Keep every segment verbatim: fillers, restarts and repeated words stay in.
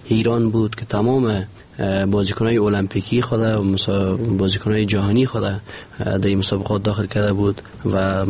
ایران بود که تمام بازیکن‌های المپیکی خود و بازیکن‌های جهانی خود در این مسابقات داخل کرده بود و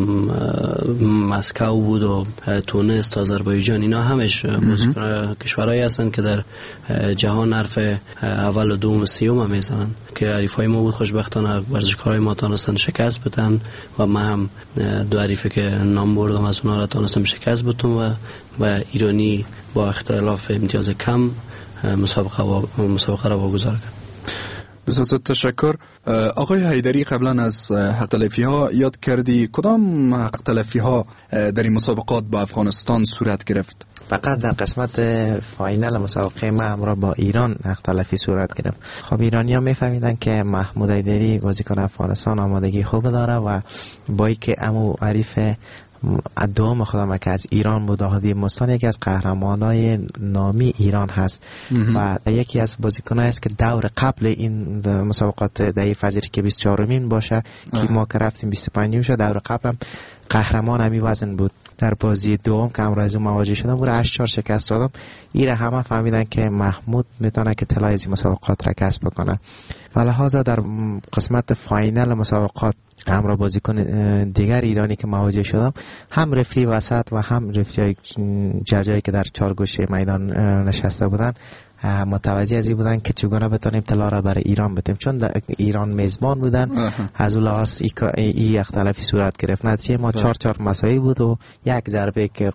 مسکو بود و تونس تا آذربایجان. اینا همش بازیکن کشورهایی هستند که در جهان حرف اول و دوم و سوم هم میزنن که حریفای ما بود. خوشبختانه ورزشکارای ما تونستن شکست بدن و ما هم دو حریفی که نام بردم از اونها را تونستم شکست بدم و و ایرانی با اختلاف امتیاز کم مسابقه و مسابقه را واگذار کرد. بسیار تشکر. آقای حیدری، قبلا از حق تلفی ها یاد کردی، کدام حق تلفی ها در این مسابقات با افغانستان صورت گرفت؟ فقط در قسمت فاینال مسابقه ما همراه با ایران حق تلفی صورت گرفت. خب ایرانی ها میفهمیدن که محمود حیدری بازیکن افغانستان آمادگی خوب داره و با اینکه امو عریف دوم خودم که از ایران بود، هادی مستان یکی از قهرمانای نامی ایران هست و یکی از بازیکنایی است که دور قبل این مسابقات دهی فجر که بیست و چهارمین باشه که ما که رفتیم بیست و پنجم شد، دور قبلم قهرمان همی وزن بود. در بازی دوم که امروز مواجه شدم بود هشت چهار شکست دادم. ایره همه فهمیدن که محمود میتونه که طلای از مسابقات را کسب بکنه و لحاظا در قسمت فاینال مسابقات همراه بازیکن دیگر ایرانی که مواجه شدم، هم رفری وسط و هم رفری ججایی که در چهار گوشه میدان نشسته بودن متوجه از این بودن که چگونه بتونیم طلا را برای ایران بدیم، چون در ایران میزبان بودن. از اون لحاظ این اختلافی صورت گرفت. نتیجه ما چهار چهار مساوی بود و یک ضربه که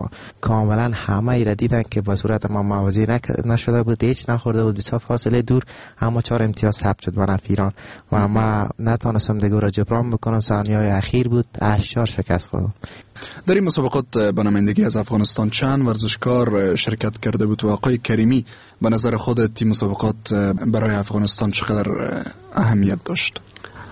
کاملا همه ای را دیدن که با صورت ما موازی نشده بود، هیچ نخورده بود، بسیار فاصله دور، اما چهار امتیاز ثبت شد برای ایران و ما نتونستم دیگه را جبران بکنم. ثانیه‌های اخیر بود هشت چهار شکست خوردم. در این مسابقات به نمایندگی از افغانستان چند ورزشکار شرکت کرده بود و آقای کریمی به نظر خودت این مسابقات برای افغانستان چقدر اهمیت داشت؟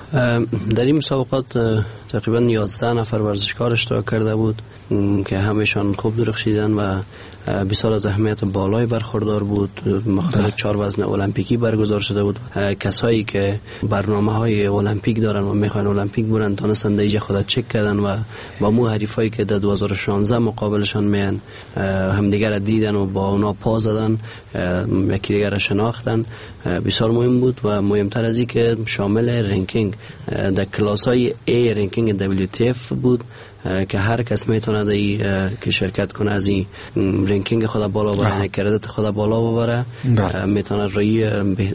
در این مسابقات تقریبا یازده نفر ورزشکار اشتراک کرده بود که همشان خوب درخشیدن و بسیار از اهمیت بالای برخوردار بود. مختلف چهار وزن المپیکی برگزار شده بود. کسایی که برنامه های المپیک دارن و میخوان المپیک برن تونستن دیجا خود چک کردن و با مو حریفایی که در دو هزار و شانزده مقابلشان میان همدیگر را دیدن و با اونا پا زدن، یکی دیگر را شناختن. بسیار مهم بود و مهمتر از این که شامل رنکینگ در کلاس های A رنکینگ دبلیو تی اف بود که هر کس میتونه دایی که شرکت کنه از این رنکینگ خود بالا ببره، کردت خود بالا ببره، میتونه روی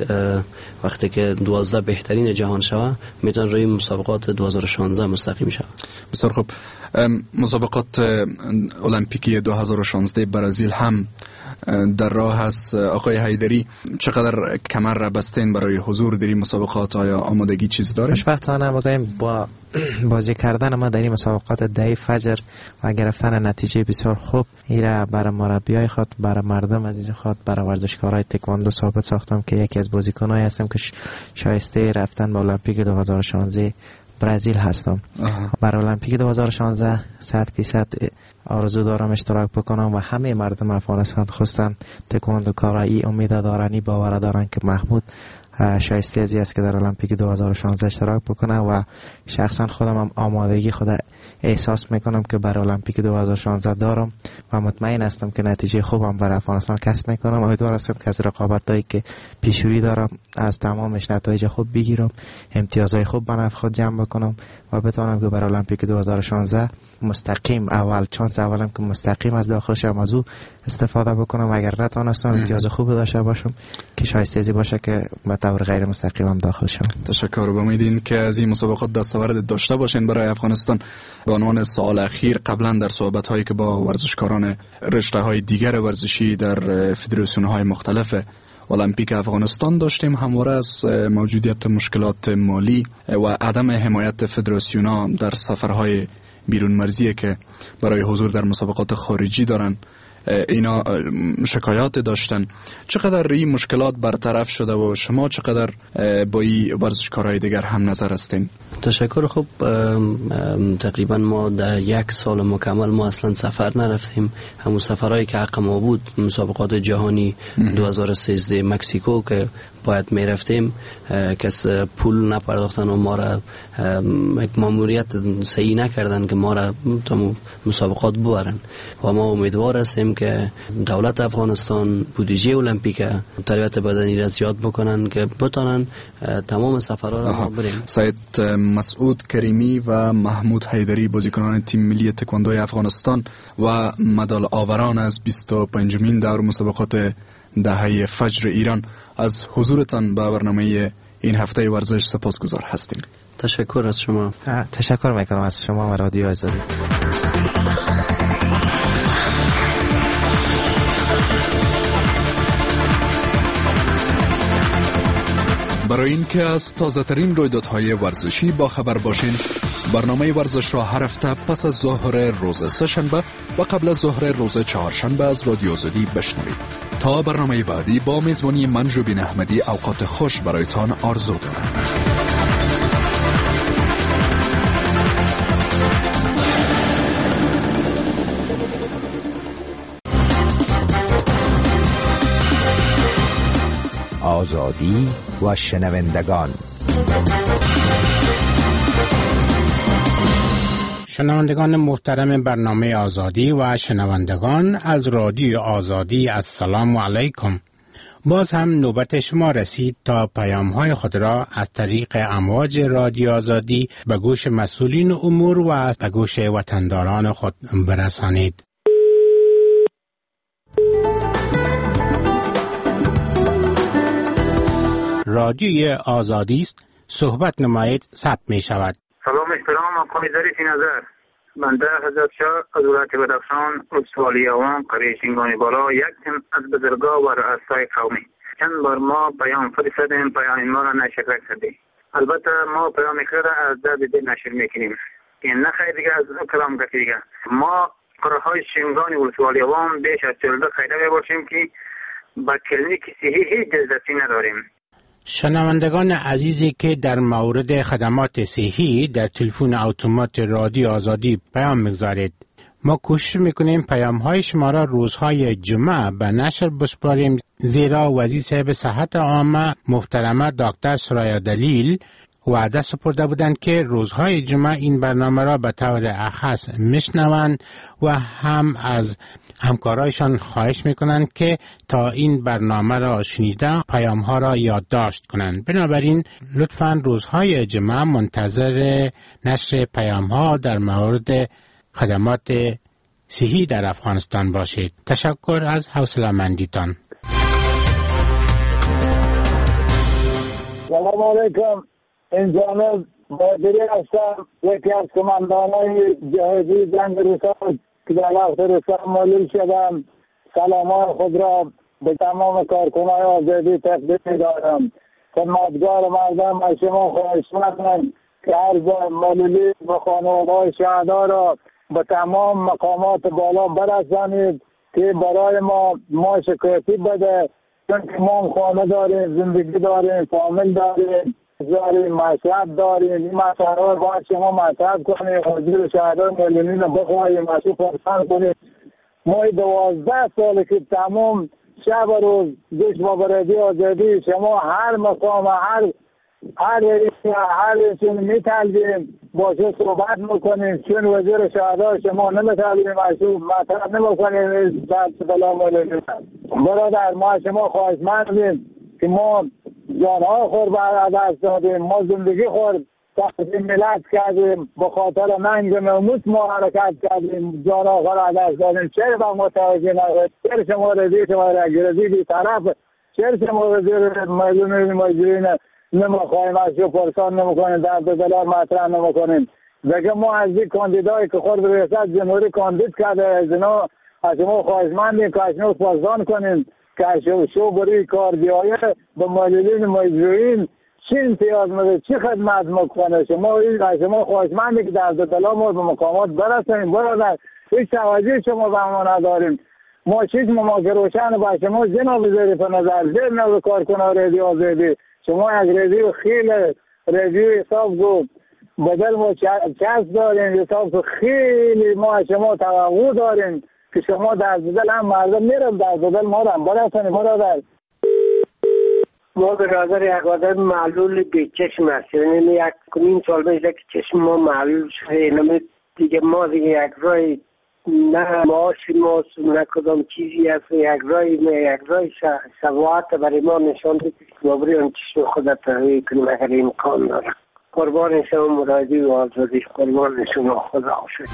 وقتی که دوازده بهترین جهان شوه میتونه روی مسابقات دو هزار و شانزده مستقیم شوه. بسیار خوب. مسابقات المپیکی دو هزار و شانزده برزیل هم در راه هست. آقای حیدری، چقدر کمر را بستین برای حضور در این مسابقات؟ آیا آمادگی چیز داره؟ خوشبختانه بگویم با بازی کردن ما در این مسابقات دهی فجر و گرفتن نتیجه بسیار خوب، ایره برای مربیای خود، برای مردم عزیز خود، برای ورزشکارای تکواندو ثابت ساختم که یکی از بازیکنایی هستم که شایسته رفتن به المپیک دو هزار و شانزده برزیل هستم. برای المپیک دو هزار و شانزده صد فیصد آرزو دارم اشتراک بکنم و همه مردم افغانستان خصوصا تکواندوکارایی امید دارن، باور دارن که محمود شایسته ازی است که در المپیک دو هزار و شانزده اشتراک بکنه و شخصا خودم هم آمادگی خود احساس میکنم که برای المپیک دو هزار و شانزده دارم و مطمئن هستم که نتیجه خوبم برای افغانستان کسب میکنم. امیدوار هستم که از رقابتایی که پیشروی دارم از تمامش نتایج خوب بگیرم، امتیازهای خوب برای خود جمع بکنم و بتونم که برای المپیک دو هزار و شانزده مستقیم اول چانس اولم که مستقیم از داخلش از او استفاده بکنم. اگر نتونستم امتیاز خوب داشته باشم که شایسته ازی باشه که به طور غیر مستقیم هم داخل شم. تشکر. و امیدین که از این مسابقات دستاورد داشته باشین برای افغانستان. به عنوان سوال اخیر، قبلا در صحبت هایی که با ورزشکاران رشته های دیگر ورزشی در فدراسیون های مختلف المپیک افغانستان داشتیم، همواره از موجودیت مشکلات مالی و عدم حمایت فدراسیون ها در سفرهای بیرون مرزی که برای حضور در مسابقات خارجی دارن اینا شکایات داشتن. چقدر این مشکلات برطرف شده و شما چقدر با این ورزشکارهای دیگر هم نظر هستین؟ تشکر. خب تقریبا ما در یک سال مکمل ما اصلا سفر نرفتیم. همون سفرهایی که حق ما بود مسابقات جهانی دو هزار و سیزده مکزیکو که باید میرفتیم کس پول نپرداختن و ما را یک ماموریت صحیح نکردن که ما را تا مسابقات ببرن و ما امیدوار هستیم که دولت افغانستان بودجه المپیک تربیت بدنی را زیاد بکنن که بتونن تمام سفرها را بریم. سید مسعود کریمی و محمود حیدری بازیکنان تیم ملی تکواندوی افغانستان و مدال آوران از بیست و پنجمین دور مسابقات دهه فجر ایران، از حضورتان به برنامه این هفته ورزش سپاسگزار هستیم. تشکر از شما. تشکر میکنم از شما و رادیو آزادی. برای اینکه از تازه ترین رویدادهای ورزشی با خبر باشین، برنامه ورزش را هر هفته پس از ظهر روز سه‌شنبه و قبل از ظهر روز چهارشنبه از رادیو آزادی بشنوید. تا برنامه بعدی با میزبانی من جوبین احمدی اوقات خوش برایتان آرزو دارم. آزادی و شنوندگان. شنوندگان محترم برنامه آزادی و شنوندگان از رادیو آزادی، السلام علیکم. باز هم نوبت شما رسید تا پیام‌های خود را از طریق امواج رادیو آزادی به گوش مسئولین امور و به گوش وطنداران خود برسانید. رادیوی آزادی است، صحبت نمایید، ثبت می شود. سلام احترام آقای ظریف نظر، بنده حضرت شاه از ولایت بدخشان استوالی عوام قریه شینگانی بالا یک تن از بزرگا و رؤسای قومی چند بار ما پیام فرستادیم، پیام ما را نشر کردی. البته ما پیام خیر از درد دل نشر میکنیم، این نه خیلی دیگه از کلام گفتی دیگه. ما قریه های شینگانی استوالی عوام بیش از چهل خیلی باشیم که با کلینیک صحی هیچ دسترسی نداریم. شنوندگان عزیزی که در مورد خدمات صحی در تلفن اتومات رادیو آزادی پیام میگذارید، ما کوشش میکنیم پیام های شما را روزهای جمعه به نشر بسپاریم، زیرا وزیر صاحب صحت عامه محترمه دکتر سرای دلیل وعده سپرده بودند که روزهای جمعه این برنامه را به طور اخص میشنوند و هم از همکارایشان خواهش میکنند که تا این برنامه را شنیده پیام ها را یادداشت کنند. بنابراین لطفاً روزهای جمعه منتظر نشر پیام ها در مورد خدمات صحی در افغانستان باشید. تشکر از حوصله‌مندیتان. سلام علیکم. این جانب بادری هستم، یکی از کماندانای جهادی جنگ رسال که در وقت رسال معلوم شدم. سلامات خود را به تمام کارکنای آزادی تقدیم دارم. خدمتگار مردم از شما خواهش می‌کنم که هر جا معلولی و خانواده‌های شهدا را به تمام مقامات بالا برسانید که برای ما ما شکایتی بده، چون که ما خانه داریم، زندگی داریم، فامیل داریم، داریم، مشرب داریم. این مسئله رو باید شما مطرح کنیم، حضور شهدای میلیونی رو بخواهیم، مسئول پرسان کنیم. ما دوازده ساله که تمام شب و روز گوش با برادی آزادی شما هر مقام هر هر هر چون میتلبیم باشه صحبت میکنیم، چون وزیر شهدای شما نمیتلبیم مسئول مطرح نمیکنیم. سلام علیکم برادر، ما شما خواهشمندیم که ما جانها خور به دست دادیم، ما زندگی خور تقدیم ملت کردیم، به خاطر ننگ ناموس ما حرکت کردیم، جانها خور به دست دادیم. چرا با ما توجه نکنید؟ چرا شما رضی شما را گرزی بی طرف؟ چرا شما وزیر میلیون مجرین نمیخواهیم از شو پرسان نمیکنیم، درد دلار مطرح نمیکنیم؟ دیگه ما از این کاندیدایی که خود به ریاست جمهوری کاندید کرده از اینا از شما خواهشمندیم که از شما پرسان کنیم که شو, شو بری کار بیایه به معلولین مجروحین چی امتیاز میده، چی خدمت میکنه. شما از شما خواهشمندی که درد دلا ما به مقامات برسونیم. برادر هیچ توجه شما به ما نداریم. ما چیز ما که روشن با شما جناب وزیر په نظر دیر نو کارکنان رادیو آزادی شما یک رادیو خیلی رادیو حساب گفت بدل ما چسب داریم، حساب خیلی ما شما توقع داریم که شما در دل هم مردم میرم در دل ما هم برسونیم. برادر ما برادر یک آدم معلول به چشم است، یعنی یک کنین سال میشه که چشم ما معلول شده، نمی دیگه ما دیگه یک رای نه معاش ما نه کدام چیزی هست، یک رای یک رای شفاعت برای ما نشان دید که ما بریم چشم خود تغییر کنیم اگر امکان داره. قربان شما مرادی و آزادی، قربان شما خدا شد.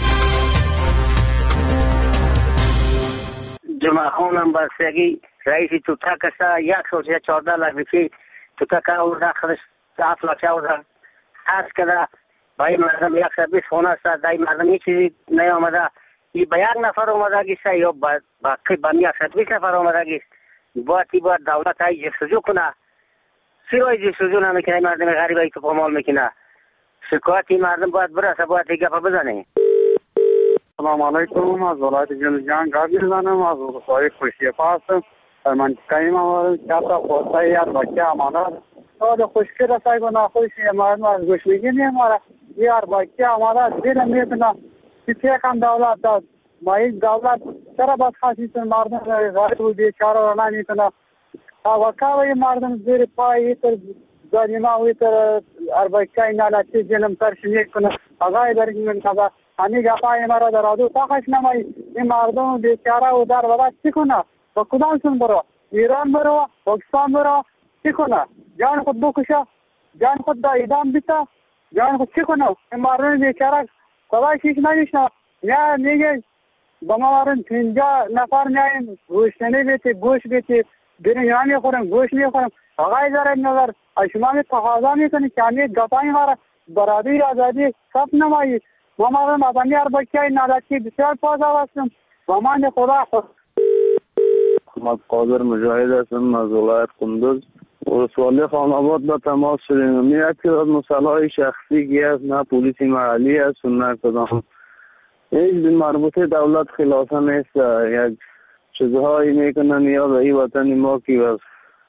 جمعه خانم بستگی رئیس توتک است، یک سوز یا چارده لحظه توتک آورده خودش هفت لچه آورده هست کده بای مردم یک سر بیس خونه است، دای مردم یک چیزی نیامده، ای با یک نفر آمده گیسته یا باقی با یک سر بیس نفر آمده گیست. باید ای باید دولت های جستجو کنه، سیرای جستجو نمیکنه، مردم غریب های تو پامال میکنه. شکایتی مردم باید برسه، باید ای گفت بزنه. سلام علیکم، از ولایت جنوبیان گاگی زنم، از روستای خوشیفا هستم. در منطقه ما کتا خواسته یک بچه امانت سال خوشکی رسای و ناخوشی مردم از گوشویگی نیماره یار بچه امانت دیره میتونه که کم دولت داد ما این دولت چرا باید خواستیتون مردم غریب و بیچاره رو نمیتونه وکاوی مردم زیر پای ایتر زنیما و ایتر اربکای نالتی جنم ترشنی کنه اغای برگیم نبا همی گفای مرا در آدو تاقش نمایی این مردم بیچاره و در ولد چی کنه و کدامشون برو ایران برو پاکستان برو چی کنه جان خود بکشه جان خود دا ایدام بیتا جان خود چی کنه این مردم بیچاره خدای چیش نمیشنه نه میگه با ما مردم پینجا نفر میاییم گوشتنی بیتی گوش بیتی برنجان میخورم گوش میخورم آقای داره نظر شما می تقاضا میکنی که همی گفایی ما را برادری آزادی صف نمایی ما مردم آدمی اربکی های نالتی بسیار پازا هستم و من خدا خود محمد قادر مجاهد هستم از ولایت قندوز. ولسوالی خاناباد با تماس شدیم. یکی از مسائل شخصی که است، نه پلیس محلی است و نه کدام هیچ مربوطه دولت خلافه نیست. یک چیزهایی میکنن یا به این وطن ما که بس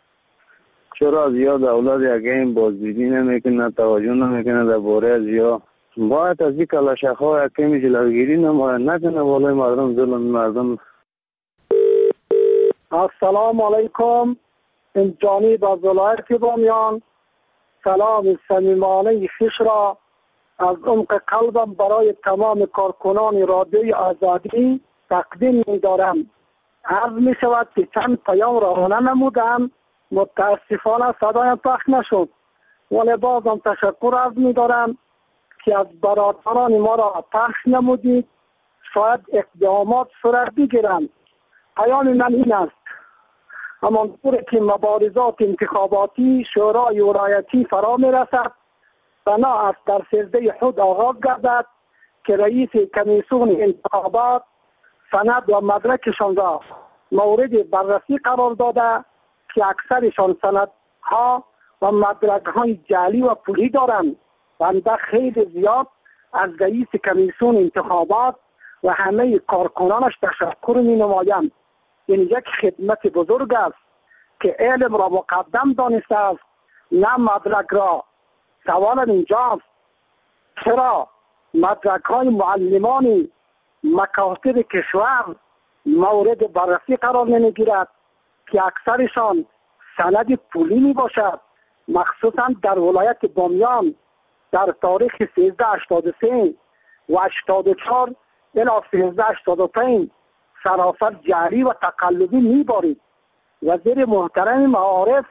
چرا از یا دولت یک این بازدیدی نمیکنه، توجه نمیکنه در باره از یا باید از این کلاشخ ها یک کمی جلوگیری نماید نکنه والای مردم ظلم مردم. السلام علیکم، این جانب از ولایت بامیان سلام صمیمانه خویش را از عمق قلبم برای تمام کارکنان رادیوی آزادی تقدیم می دارم. عرض می شود که چند پیام روانه نمودم، متاسفانه صدایم پخش نشد، ولی بازم تشکر عرض می دارم که از برادران ما را پخش نمودید، شاید اقدامات صورت بگیرند. پیام من این است: همانطور که مبارزات انتخاباتی شورای ولایتی فرا می رسد، بنا است در سجده خود آغاز گردد که رئیس کمیسیون انتخابات سند و مدرکشان را مورد بررسی قرار داده که اکثرشان سندها و مدرک‌های جعلی و پولی دارند. بنده خیلی زیاد از رئیس کمیسیون انتخابات و همه کارکنانش تشکر می نمایم. این یک خدمت بزرگ است که علم را مقدم دانسته است، نه مدرک را. سوال اینجاست چرا مدرک های معلمان مکاتب کشور مورد بررسی قرار نمی گیرد که اکثرشان سند پولی می باشد؟ مخصوصا در ولایت بامیان در تاریخ سیزده هشتاد و سه و هشتاد و چهار الی سیزده هشتاد و پنج سراسر جعلی و تقلبی می بارید. وزیر محترم معارف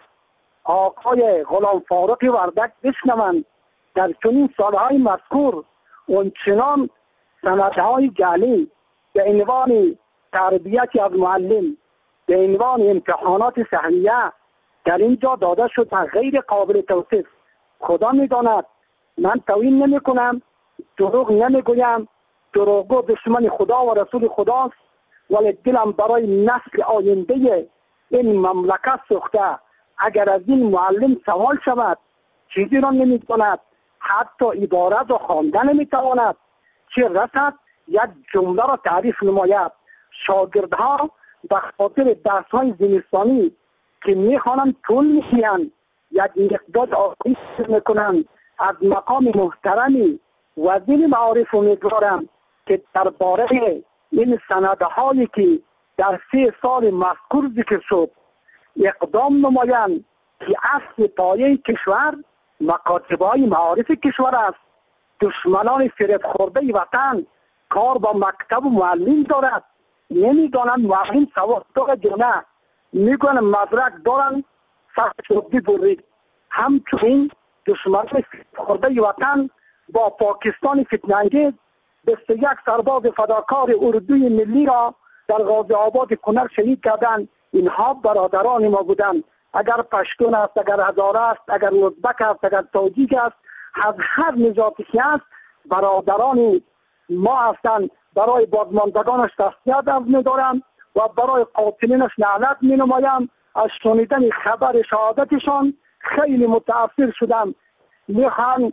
آقای غلام فاروق وردک بشنوند در چنین سالهای مذکور اونچنان سندهای جعلی به عنوان تربیت از معلم، به عنوان امتحانات سهمیه در اینجا داده شد و غیر قابل توصیف. خدا میداند من توهین نمی کنم، دروغ نمی گویم، دروغگو دشمن خدا و رسول خداست، ولی دلم برای نسل آینده این مملکت سوخته. اگر از این معلم سوال شود چیزی را نمی کند، حتی عبارت را خواندن نمی تواند، چه رسد یک جمله را تعریف نماید. شاگردها به خاطر درس های زمستانی که می خوانند طول می کشند، یک مقدار آقایش می کنند. از مقام محترمی وزیر معارف امیدوارم که درباره این سندهایی که در سه سال مذکور ذکر شد اقدام نمایند که اصل پایه کشور مکاتب های معارف کشور است. دشمنان فریب خورده وطن کار با مکتب و معلم دارد. نمیدانند معلم سواد دارد یا نه. میگن مدرک دارن سرچوبی برید. همچنین دشمنان فریب خورده وطن با پاکستان فتنه‌انگیز بیست و یک سرباز فداکار اردوی ملی را در غازی آباد کنر شهید کردند. اینها برادران ما بودند. اگر پشتون است، اگر هزاره است، اگر ازبک است، اگر تاجیک است، از هر نژادی است برادران ما هستند. برای بازماندگانش تسلیت عرض می‌دارم و برای قاتلینش نعلت می‌نمایم. از شنیدن خبر شهادتشان خیلی متأثر شدم. میخوام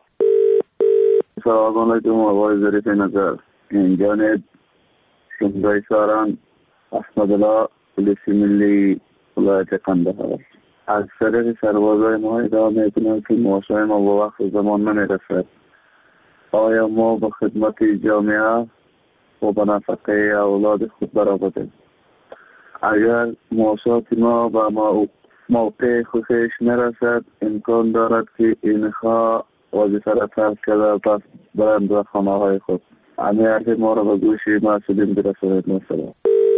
سلام علیکم آقای ظریف نظر. این جانب شمدای ساران احمد الله پلیس ملی ولایت قندهار. از طریق سربازای ما ادعا میکنم که معاشای ما با وقت زمان نمیرسد. آیا ما با خدمت جامعه و به نفقه اولاد خود برآورده؟ اگر معاشات ما به موقع خودش نرسد امکان دارد که اینها وظیفه را ترک کرده پس برند و خانه های خود. همه حرف ما را به گوش مسئولین برسانید. مثلا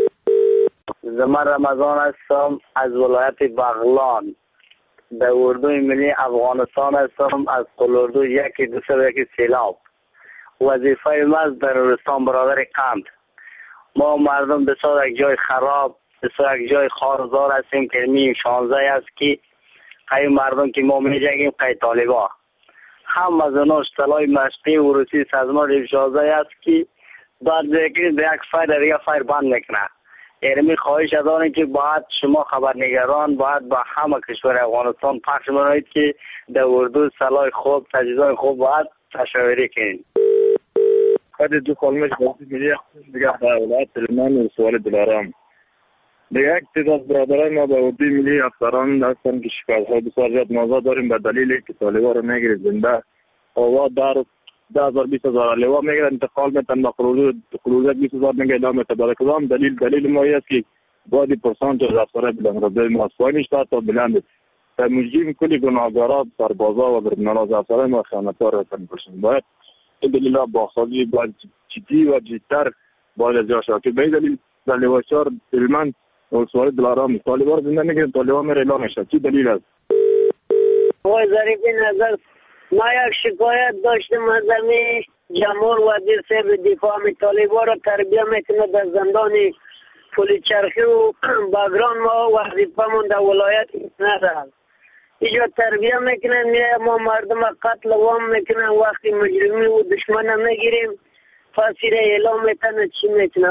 زمان رمضان هستم از ولایت بغلان در اردوی ملی افغانستان هستم. از قلاردو یکی دو سه یکی سیلاب. وظیفه ما در نورستان برادر قند. ما مردم بسیار یک جای خراب بسیار یک جای خارزار هستیم که میم شانزده است که قیم مردم که ما میجنگیم قی طالبا هم از اوناش طلای مشقی و روسی سازمان افشازه است که بعد دیگه به یک فایر دیگه فایر بند میکنه. یعنی خواهش داریم که باید شما خبرنگاران باید با همه کشور افغانستان پخش منوید که در اردو سلاح خوب تجهیزات خوب باید تشاوری کنید. خود دو کلمش بازی میلیه دیگه در ولایت تلمان و سوال دلارم. دیگه یک تعداد برادرای ما به اردوی ملی افسران هستن که شکایت‌های بسیار زیاد موضوع داریم به دلیل که طالبا رو میگیرید زنده آوا در ده هزار بیست هزار لیوا میگیرن انتقال میتن به خروجک بیست هزار میگه ادامه تبادل کدام دلیل دلیل ما است که باید پرسانت از افسرای بلند رده ما اسفانی شده تا بلند در مجیم کلی گناهگارا سربازا و برنالاز افسرای ما خیانتار رسن باشن. باید این دلیل ها باخصالی باید جدی و جدتر باید از جاشا که به این دلیل در لیواشار علمان و سوال دلارام طالبان زنده میگیرن طالبان میره اعلام میشه. چی دلیل است؟ آقای ظریف نظر ما یک شکایت داشتیم از زمین جمهور وزیر صاحب دفاع طالبان را تربیه میکنه در زندان پل چرخی و بگران. ما وظیفه‌مون در ولایت ندارد. اینجا تربیه میکنن میه ما مردم قتل وام میکنن وقتی مجرمی و دشمن میگیریم فاسیر اعلام میکنن چی میکنن.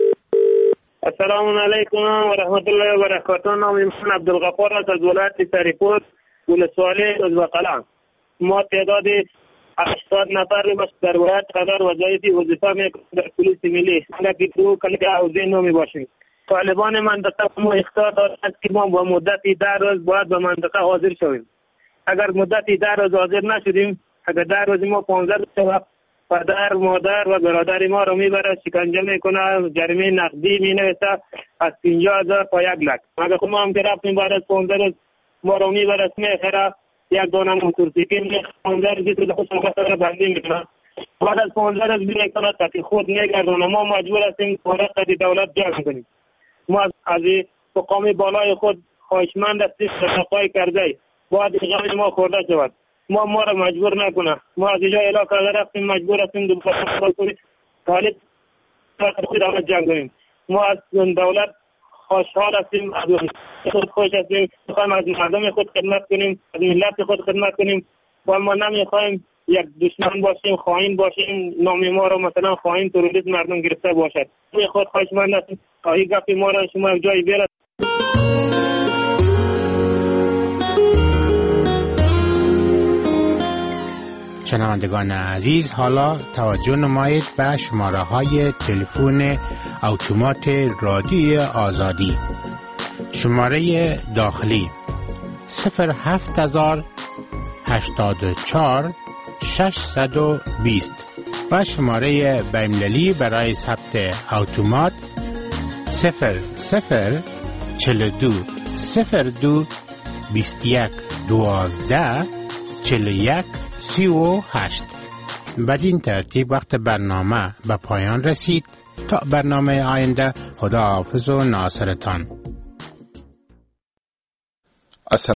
السلام علیکم و رحمت الله و برکاته. نام من عبدالغفار است از ولایت سریپور ولسوالی ازبقلان. ما تعداد هشتاد نفر بس در ولایت قدر وظایفی وظیفه میکنیم در پلیس ملی. لکه تو کلک حوزه نامی باشیم. طالبان منطقه ما اختیار دارند که ما با مدتی ده روز باید به منطقه حاضر شویم. اگر مدتی ده روز حاضر نشدیم، اگر ده روز ما پانزده روز پدر مادر و برادر ما رو میبره شکنجه میکنه، جریمه نقدی مینویسه از پنجاه هزار تا یک لک. اگر خود ما هم که رفتیم بعد از پانزده روز ما رو میبره میخره یک دانه موتورسیکل پانزده روزی تو خود رو بندی میکنه. بعد از پانزده روز میکنه تا خود میگردونه. ما مجبور هستیم کارت دولت جمع کنیم. ما از مقام بالای خود خواهشمند هستیم تشکر کرده باید اجازه ما خورده شود. ما ما را مجبور نکنه. ما از اینجا اعلام کرده رفتیم مجبور هستیم دوباره کنیم طالب خود دولت جمع کنیم. ما از دولت خوشحال هستیم، از خود خوش هستیم، میخوایم از مردم خود خدمت کنیم، از ملت خود خدمت کنیم و ما نمیخوایم یک دشمن باشیم، خائن باشیم، نام ما رو مثلا خائن تروریست مردم گرفته باشد. ما خود خواهشمند هستیم تا این گپ ما را شما جای بیارد. شنوندگان عزیز، حالا توجه نمایید به شماره های تلفن اتومات رادیوی آزادی. شماره داخلی صفر هفت هزار هشتاد و چهار ششصد و بیست و شماره بین‌المللی برای ثبت اتومات صفر صفر چهل و دو صفر دو بیست و یک دوازده چهل و یک سی و هشت. بدین ترتیب وقت برنامه به پایان رسید. تا برنامه آینده، خدا حافظ و ناصرتان.